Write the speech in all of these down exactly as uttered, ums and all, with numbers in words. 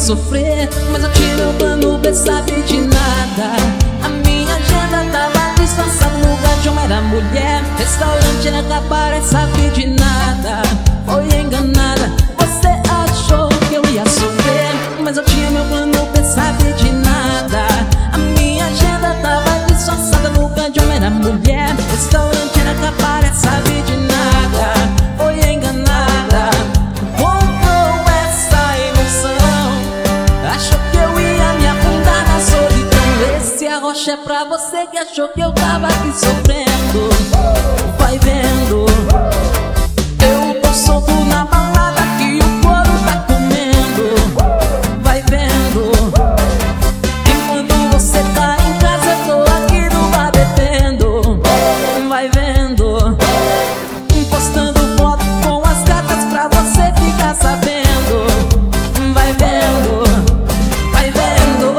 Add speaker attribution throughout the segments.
Speaker 1: sofrer, mas eu tinha meu plano B, sabe de nada. A minha agenda tava disfarçada, no lugar de homem era mulher, restaurante era cabaré, sabe de nada. Foi enganada, você achou que eu ia sofrer, mas eu tinha meu plano B, sabe de nada. A minha agenda tava disfarçada, no lugar de homem era mulher, restaurante era cabaré, sabe de nada. Foi enganada, comprou essa ilusão, achou que eu ia me afundar na solidão. Esse arrocha é pra você que achou que eu tava aqui sofrendo. Vai vendo, eu tô solto na balada que o couro tá comendo. Vai vendo, enquanto você tá em casa eu tô aqui no bar bebendo. Vai vendo, postando foto com as gatas pra você ficar sabendo. Vai vendo, vai vendo.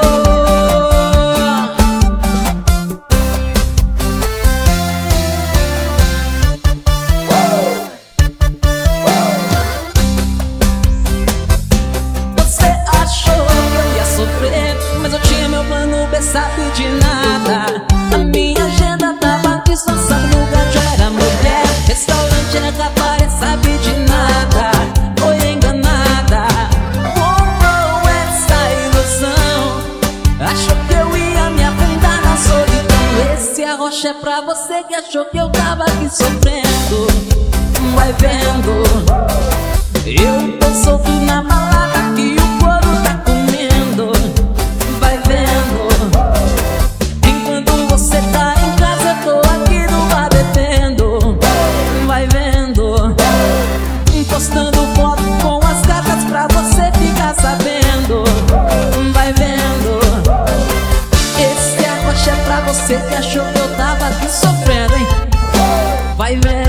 Speaker 1: Você achou que eu ia sofrer, mas eu tinha meu plano B, sabe de nada. A minha agenda tava disfarçada, no lugar de era mulher, restaurante era cabaré, sabe de nada. Foi enganada, comprou essa ilusão, achou que eu ia me afundar na solidão. Esse arrocha é pra você que achou que eu tava aqui sofrendo. Vai vendo, eu tô solto na balada que o couro tá comendo. Vai vendo, enquanto você tá em casa eu tô aqui no bar bebendo. Vai vendo, postando foto com as gatas pra você ficar sabendo. Vai vendo, esse arrocha é pra você que achou que eu tava aqui sofrendo, hein? Vai vendo.